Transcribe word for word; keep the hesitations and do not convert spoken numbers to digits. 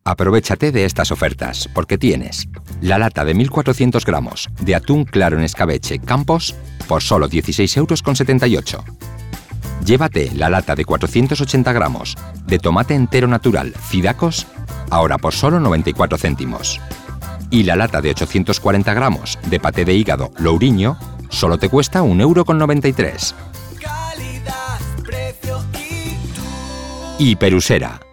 Aprovéchate de estas ofertas, porque tienes la lata de mil cuatrocientos gramos de atún claro en escabeche Campos por solo dieciséis euros con setenta y ocho. Llévate la lata de cuatrocientos ochenta gramos de tomate entero natural Cidacos ahora por solo noventa y cuatro céntimos. Y la lata de ochocientos cuarenta gramos de paté de hígado Lourinho solo te cuesta un euro con noventa y tres. Calidad, precio y tú. Y Perusera.